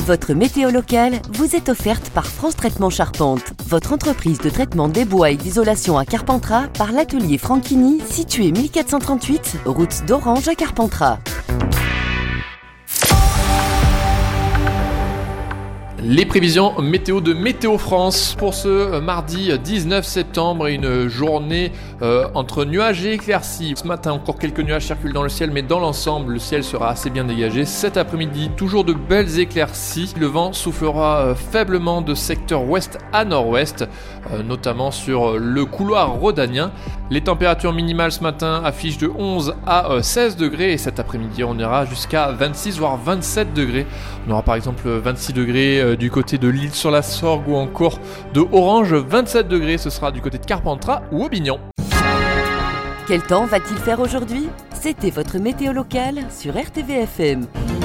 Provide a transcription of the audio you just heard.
Votre météo locale vous est offerte par France Traitement Charpente, votre entreprise de traitement des bois et d'isolation à Carpentras par l'atelier Franchini, situé 1438, route d'Orange à Carpentras. Les prévisions météo de Météo France pour ce mardi 19 septembre et une journée entre nuages et éclaircies. Ce matin, encore quelques nuages circulent dans le ciel, mais dans l'ensemble, le ciel sera assez bien dégagé. Cet après-midi, toujours de belles éclaircies. Le vent soufflera faiblement de secteur ouest à nord-ouest, notamment sur le couloir rhodanien. Les températures minimales ce matin affichent de 11 à 16 degrés et cet après-midi, on ira jusqu'à 26 voire 27 degrés. On aura par exemple 26 degrés du côté de l'Île-sur-la-Sorgue ou encore de Orange, 27 degrés, ce sera du côté de Carpentras ou Aubignon. Quel temps va-t-il faire aujourd'hui ? C'était votre météo locale sur RTVFM.